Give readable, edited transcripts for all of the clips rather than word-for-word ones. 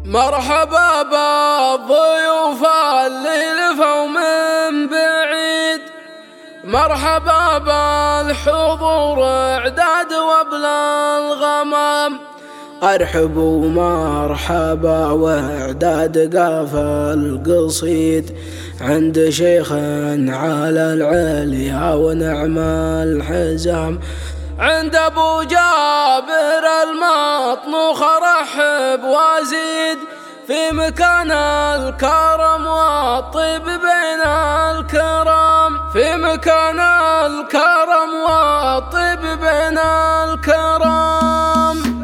مرحبا بالضيوف اللي لفوا من بعيد، مرحبا بالحضور اعداد وبلا الغمام. ارحبوا مرحبا واعداد قافى القصيد عند شيخ على العليا ونعم الحزام. عند ابو جابر المطنوخ رحب وازيد في مكان الكرم والطيب بين الكرام، في مكان الكرم والطيب بين الكرام.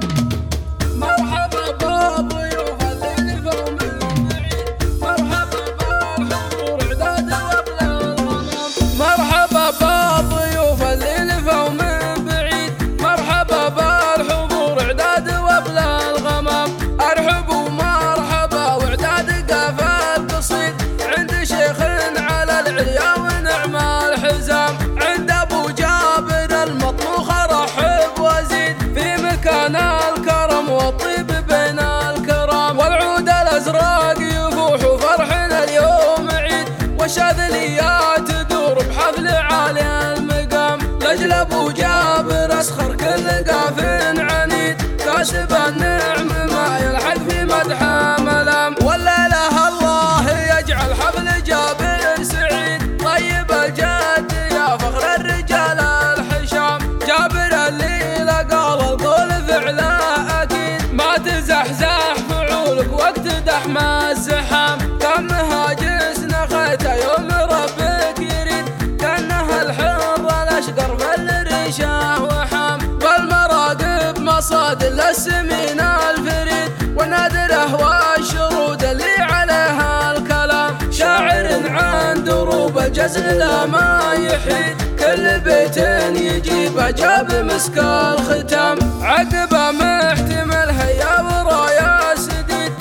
مرحبا بالضيوف اللي لفوا من بعيد، مرحبا بالحضور اعداد وبلا الغمام. مرحبا بالضيوف اللي لفوا من بعيد، مرحبا بالحضور اعداد وبلا الغمام. ارحبوا مرحبا واعداد قافى القصيد عند شيخ على العليا ونعم الحزام. عند ابو جابر المطنوخ رحب وزيد في مكان الكرم والطيب بين الكرام. والعود الازرق يفوح وفرحنا اليوم عيد، والشاذليات تدور بحفل عالي المقام. لاجل ابو جابر اسخر كل قاف عنيد، كاسب النعم ما يلحق في مدحه ملام. والليله الله يجعل حفل جابر سعيد، طيب الجد يا فخر الرجال الحشام. جابر اللي لقى القول فعله اكيد، ما تزحزح فعولك وقت دحم الزحام. كم هاجس نخيته يوم ربك يريد، كانه الحر الاشقر في الريشه وحام. بالمراقب مصاد للسمين الفريد، والنادره والشرود اللي عليها الكلام. شاعر عن دروب الجزل لا ما يحيد، كل بيت يجيب جاب مسك الختام. عقبه محتمل هيا ورايا سديد،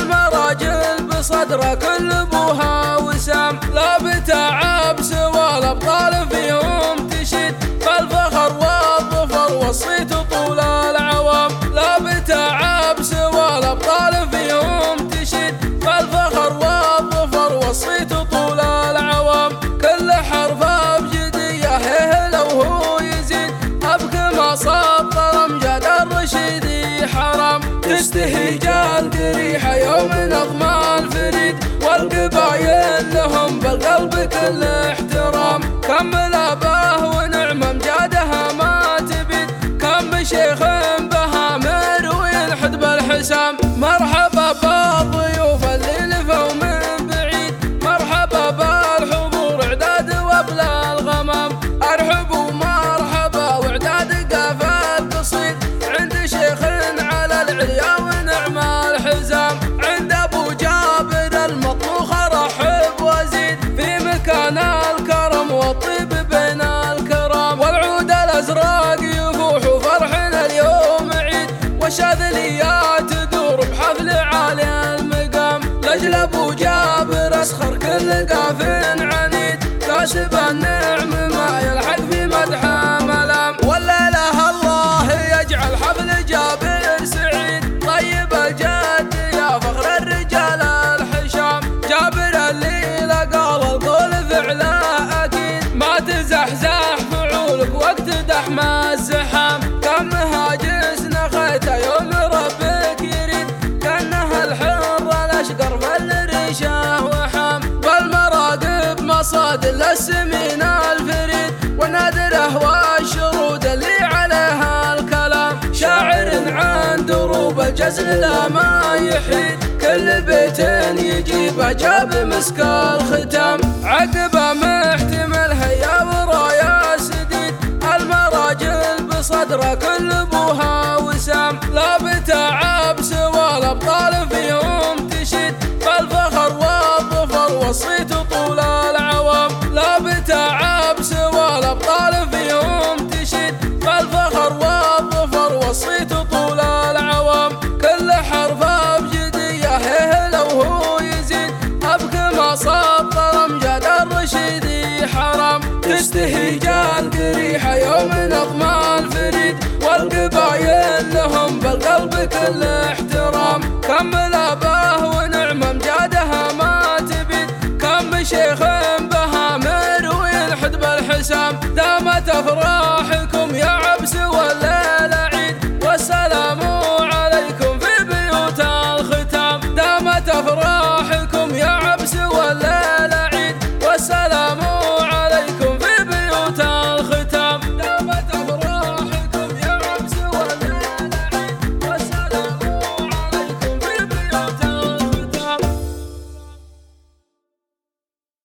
المراجل بصدره كل ابوها وسام. لا بتعب سوى الابطال فيهم تشيد، فالفخر والظفر والصيت طول العوام. لا بتعب سوى الابطال فيهم تشيد، فالفخر والظفر والصيت طول العوام. كل حرف بجديه هيه لو هو يزيد، ابكي ما سطر امجاد الرشيدي حرام. تستهي جال قريحه يوم نظم الفريد، والقبايل لهم بالقلب كل احترام. كم لابه ونعم امجادها ما تبيد، كم شيخ بهامر وينحد بالحسام. مرحبا بالضيوف اللي لفوا من بعيد، مرحبا بالحضور اعداد وبلا الغمام. ارحبوا مرحبا واعداد قافى القصيد عند شيخ على العليا ونعم الحزام. عند ابو جابر المطنوخ رحب وزيد في مكان الكرم والطيب بين الكرام. والعود الازرق يفوح وفرحنا اليوم عيد، والشاذليات تدور بحفل عالي المقام. لاجل ابو جابر اسخر كل قاف عنيد، كاسب النعم ما يلحق في مدحه ملام. والليله الله يجعل حفل جابر سعيد، طيب الجد يا فخر الرجال الحشام. جابر اللي لقى القول فعله اكيد، ما تزحزح فعولك وقت دحم الزحام. كم هاجس نخيته يوم ربك يريد، كانه الحر الاشقر في الريشه وحام. بالمراقب مصاد للسمين الفريد، والنادره والشرود اللي عليها الكلام. شاعر عن دروب الجزل لا ما يحيد، كل بيت يجيب جاب مسك الختام. عقبه محتمل هيا ورايا سديد، المراجل بصدره كل ابوها وسام. لا بتعب سوى الابطال فيهم تشيد، فالفخر والظفر والصيت طول العوام. لا بتعب سوى الابطال فيهم تشيد، فالفخر والظفر والصيت طول العوام. كل حرف بجديه هيه لو هو يزيد، ابكي ما سطر امجاد الرشيدي حرام. تستهي جال قريحه يوم نظم الفريد، والقبايل لهم